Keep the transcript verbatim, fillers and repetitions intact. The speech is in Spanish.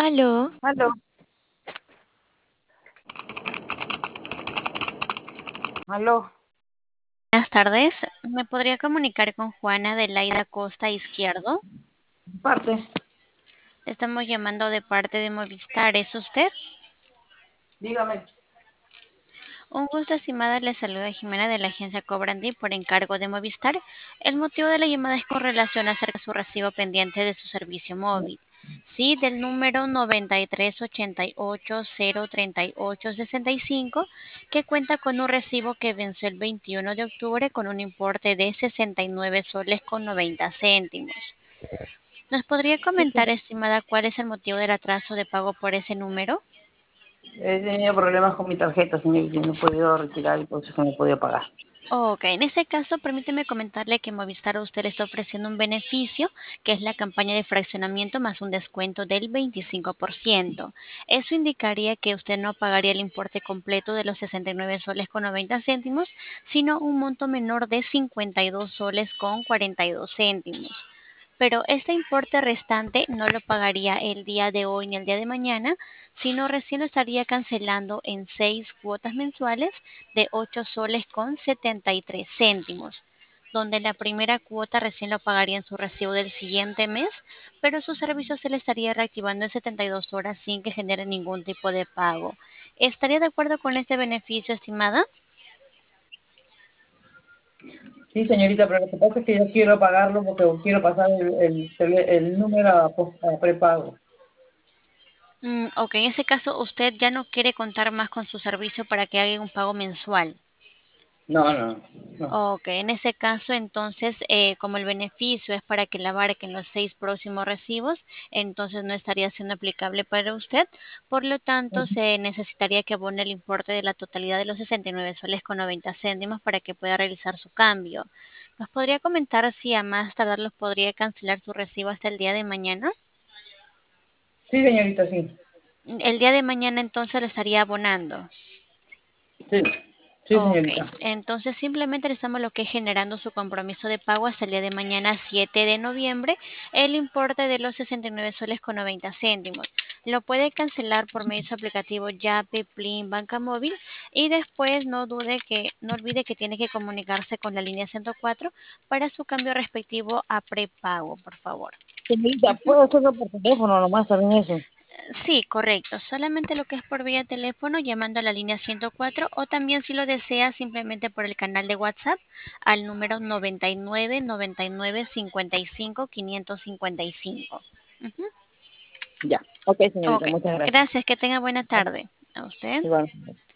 Aló, Aló, aló, Buenas tardes. ¿Me podría comunicar con Juana de Laida Costa Izquierdo? parte, Estamos llamando de parte de Movistar. ¿Es usted? dígame. Un gusto, estimada. Le saluda Jimena de la agencia Cobrandi por encargo de Movistar. El motivo de la llamada es con relación acerca de su recibo pendiente de su servicio móvil. Sí, del número noventa y tres ochenta y ocho cero treinta y ocho sesenta y cinco, que cuenta con un recibo que venció el veintiuno de octubre con un importe de sesenta y nueve soles con noventa céntimos. ¿Nos podría Sí, comentar, estimada, cuál es el motivo del atraso de pago por ese número? he tenido problemas con mi tarjeta, señor, y no he podido retirar y por eso que no he podido pagar. Ok, en ese caso, permíteme comentarle que Movistar a usted le está ofreciendo un beneficio, que es la campaña de fraccionamiento más un descuento del veinticinco por ciento. Eso indicaría que usted no pagaría el importe completo de los sesenta y nueve soles con noventa céntimos, sino un monto menor de cincuenta y dos soles con cuarenta y dos céntimos. Pero este importe restante no lo pagaría el día de hoy ni el día de mañana, sino recién lo estaría cancelando en seis cuotas mensuales de ocho soles con setenta y tres céntimos, donde la primera cuota recién lo pagaría en su recibo del siguiente mes, pero su servicio se le estaría reactivando en setenta y dos horas sin que genere ningún tipo de pago. ¿Estaría de acuerdo con este beneficio, estimada? Sí, señorita, pero lo que pasa es que yo quiero pagarlo porque quiero pasar el, el, tele- el número a, pos- a prepago. Mm, ok, en ese caso usted ya no quiere contar más con su servicio para que haga un pago mensual. No, no, no. Ok, en ese caso, entonces, eh, como el beneficio es para que la abarquen los seis próximos recibos, entonces no estaría siendo aplicable para usted. Por lo tanto, Ujú. se necesitaría que abone el importe de la totalidad de los sesenta y nueve soles con noventa céntimos para que pueda realizar su cambio. ¿Nos podría comentar si a más tardar los podría cancelar su recibo hasta el día de mañana? Sí, señorita, sí. El día de mañana entonces lo estaría abonando. Sí, sí, Ok, señorita. entonces simplemente le estamos lo que es generando su compromiso de pago hasta el día de mañana siete de noviembre, el importe de los sesenta y nueve soles con noventa céntimos. Lo puede cancelar por medio de su aplicativo Yape, Plin, Banca Móvil y después no dude que, no olvide que tiene que comunicarse con la línea ciento cuatro para su cambio respectivo a prepago, por favor. Señorita, Ujú. ¿puedo hacerlo por teléfono nomás también eso? Sí, correcto. Solamente lo que es por vía teléfono llamando a la línea ciento cuatro o también si lo desea simplemente por el canal de WhatsApp al número noventa y nueve noventa y nueve cincuenta y cinco quinientos cincuenta y cinco. Ujú. Ya. Ok, señorita, Ok, muchas gracias. gracias. Que tenga buena tarde. A usted. Igual.